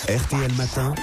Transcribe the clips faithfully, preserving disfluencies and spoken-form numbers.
R T L Matin.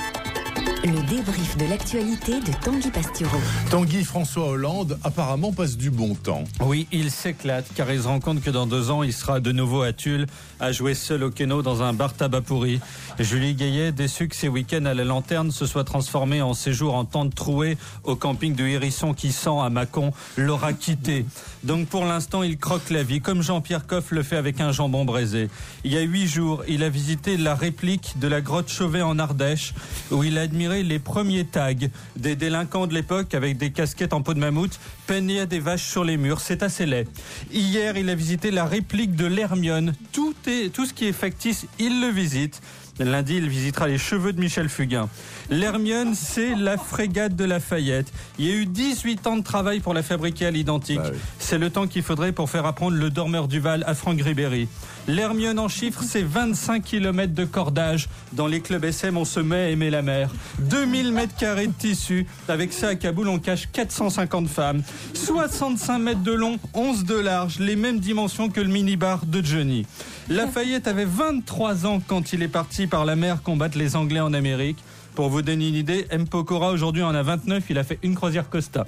Le débrief de l'actualité de Tanguy Pastureau. Tanguy, François Hollande apparemment passe du bon temps. Oui, il s'éclate car il se rend compte que dans deux ans, il sera de nouveau à Tulle à jouer seul au keno dans un bar tabac pourri. Julie Gaillet, déçue que ses week-ends à la lanterne se soient transformés en séjours en tente trouée au camping de Hérisson qui sent à Mâcon, l'aura quitté. Donc pour l'instant, il croque la vie comme Jean-Pierre Coff le fait avec un jambon braisé. Il y a huit jours, il a visité la réplique de la grotte Chauvet en Ardèche où il a admiré les premiers tags des délinquants de l'époque avec des casquettes en peau de mammouth peignés à des vaches sur les murs. C'est assez laid. Hier, il a visité la réplique de l'Hermione. Tout est, tout ce qui est factice, il le visite. Lundi, il visitera les cheveux de Michel Fugain. L'Hermione, c'est la frégate de Lafayette. Il y a eu dix-huit ans de travail pour la fabriquer à l'identique. Bah oui. C'est le temps qu'il faudrait pour faire apprendre le dormeur du Val à Franck Ribéry. L'Hermione en chiffres, c'est vingt-cinq kilomètres de cordage. Dans les clubs S M, on se met à aimer la mer. deux mille mètres carrés de tissu. Avec ça, à Kaboul, on cache quatre cent cinquante femmes. soixante-cinq mètres de long, onze de large. Les mêmes dimensions que le minibar de Johnny. Lafayette avait vingt-trois ans quand il est parti par la mer combattre les Anglais en Amérique. Pour vous donner une idée, M. Pokora aujourd'hui en a vingt-neuf, il a fait une croisière Costa.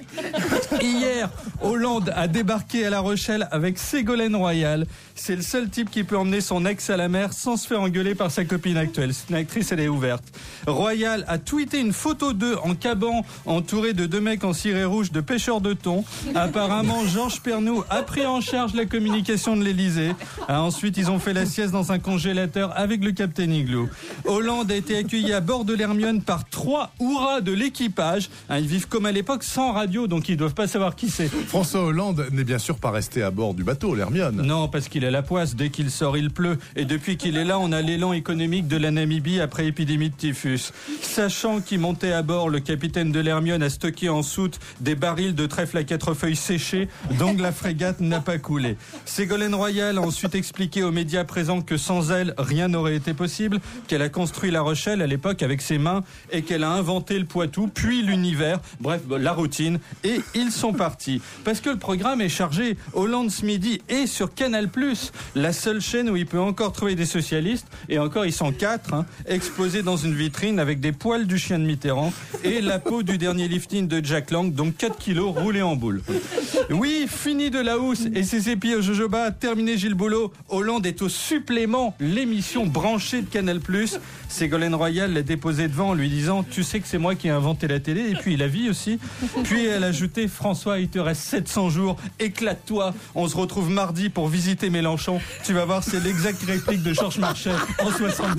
Hier, Hollande a débarqué à La Rochelle avec Ségolène Royal. C'est le seul type qui peut emmener son ex à la mer sans se faire engueuler par sa copine actuelle. C'est une actrice, elle est ouverte. Royal a tweeté une photo d'eux en caban, entouré de deux mecs en ciré rouge de pêcheurs de thon. Apparemment, Georges Pernou a pris en charge la communication de l'Elysée. Ensuite, ils ont fait la sieste dans un congélateur avec le Captain Igloo. Hollande a été accueilli à bord de l'Hermione par trois hurrahs de l'équipage. Ils vivent comme à l'époque sans radio, donc ils ne doivent pas savoir qui c'est. François Hollande n'est bien sûr pas resté à bord du bateau, l'Hermione. Non, parce qu'il a la poisse. Dès qu'il sort, il pleut. Et depuis qu'il est là, on a l'élan économique de la Namibie après épidémie de typhus. Sachant qu'il montait à bord, le capitaine de l'Hermione a stocké en soute des barils de trèfle à quatre feuilles séchés, donc la frégate n'a pas coulé. Ségolène Royal a ensuite expliqué aux médias présents que sans elle, rien n'aurait été possible, qu'elle a construit La Rochelle à l'époque avec ses mains et qu'elle a inventé le Poitou, puis l'univers, bref, la routine, et ils sont partis. Parce que le programme est chargé. Hollande ce midi est sur Canal plus, la seule chaîne où il peut encore trouver des socialistes, et encore ils sont quatre, hein, exposés dans une vitrine avec des poils du chien de Mitterrand et la peau du dernier lifting de Jack Lang, donc quatre kilos roulés en boule. Oui, fini de la housse et ses épis au jojoba, terminé Gilles Boulot. Hollande est au supplément, l'émission branchée de Canal plus. Ségolène Royal l'a déposé devant en lui disant « Tu sais que c'est moi qui ai inventé la télé et puis la vie aussi ». Puis elle a ajouté « François, il te reste sept cents jours, éclate-toi, on se retrouve mardi pour visiter Mélenchon. Tu vas voir, c'est l'exacte réplique de Georges Marchais en soixante-dix-huit ».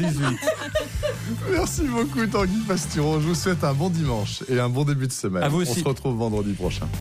Merci beaucoup Tanguy Pastureau, je vous souhaite un bon dimanche et un bon début de semaine. À vous aussi. On se retrouve vendredi prochain.